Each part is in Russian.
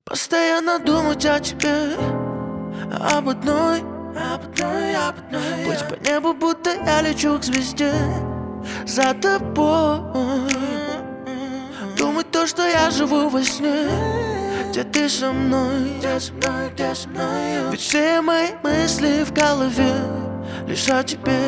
Постоянно думать о тебе, об одной. Плыть по небу, будто я лечу к звезде за тобой. Думать то, что я живу во сне, где ты со мной, ведь все мои мысли в голове лишь о тебе.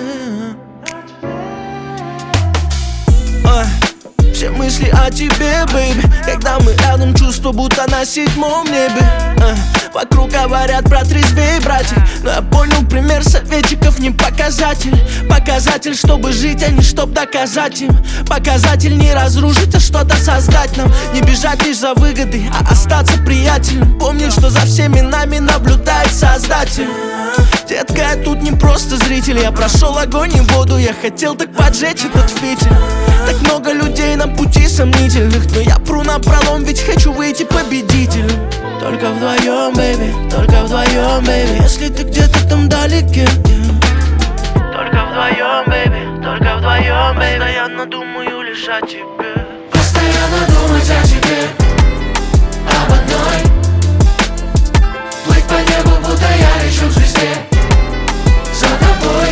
Все мысли о тебе, бэйби. Когда мы рядом, чувство будто на седьмом небе. Вокруг говорят протрезвей, братья, но я понял, пример советчиков не показатель. Показатель, чтобы жить, а не чтоб доказать им. Показатель не разрушить, а что-то создать нам. Не бежать лишь за выгодой, а остаться приятелем. Помнить, что за всеми нами наблюдает Создатель. Детка, я тут не просто зритель. Я прошел огонь и воду, я хотел так поджечь этот фитиль. Так много людей на пути сомнительных, но я пру напролом, ведь хочу выйти победителем. Только вдвоем, бэйби, только вдвоем, бэйби. Если ты где-то там вдалеке, только вдвоем, бэйби, только вдвоем, бэйби. Постоянно думаю лишь о тебе. Постоянно думать о тебе, об одной. Плыть по небу, будто я лечу к звезде за тобой.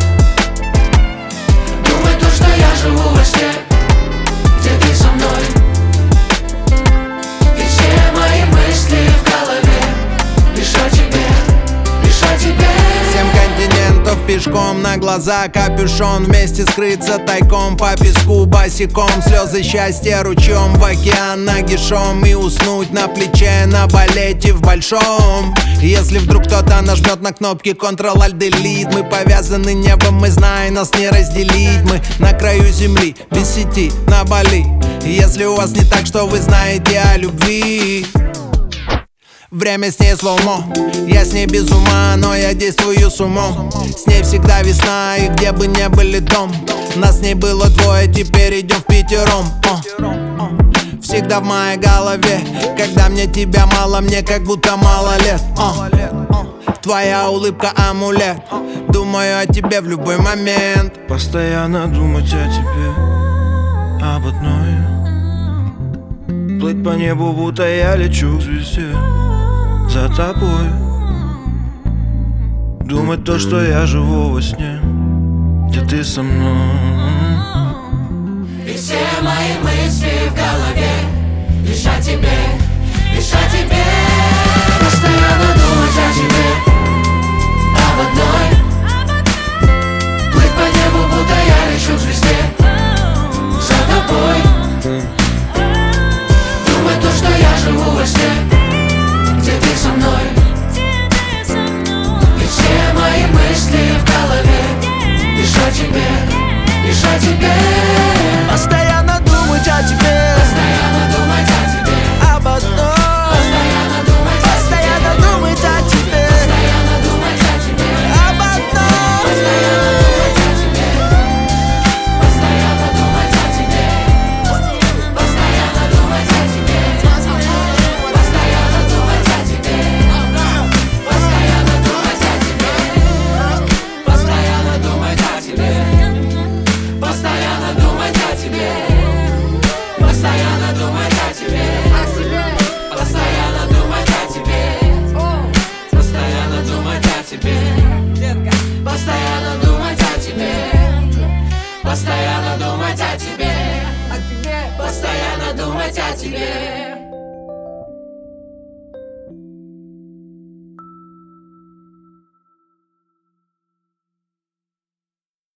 Думать то, что я живу во сне, где ты со мной. Ведь все мои мысли в голове лишь о тебе, лишь о тебе. 7 континентов пешком, на глаза капюшон. Вместе скрыться тайком по песку босиком. Слезы счастья ручьем в океан нагишом. И уснуть на плече, на балете в большом. Если вдруг кто-то нажмет на кнопки Ctrl-Alt-Delete, мы повязаны небом, и знай, нас не разделить. Мы на краю земли, без сети, на Бали. Если у вас не так, что вы знаете о любви. Время с ней слоумо, я с ней без ума, но я действую с умом. С ней всегда весна, и где бы не были дом. Нас с ней было двое, теперь идем впятером. Всегда в моей голове, когда мне тебя мало, мне как будто мало лет. Твоя улыбка амулет, думаю о тебе в любой момент. Постоянно думать о тебе, об одной. Плыть по небу, будто я лечу к звезде за тобой. Думать то, что я живу во сне, где ты со мной. И все мои мысли в голове лишь о тебе.